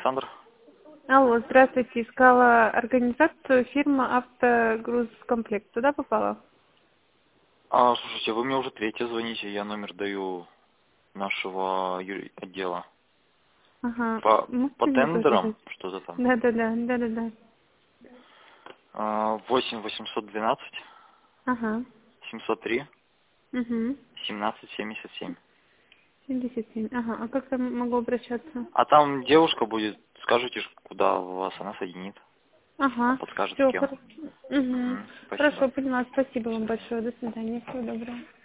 Александр. Алло, здравствуйте. Искала организацию фирма «Автогрузкомплект». Туда попала? Слушайте, вы мне уже третье звоните, я номер даю нашего отдела. Ага. По Можете мне тоже тендерам, дать? что-то там. Да. 8 812 Ага. 703 Угу. 1777. 77. Ага. А как я могу обращаться? А там девушка будет, скажите, куда вас она соединит. Она Ага. подскажет с Все, кем. хорошо. Угу. Спасибо. Хорошо, поняла. Спасибо вам большое. До свидания. Всего доброго.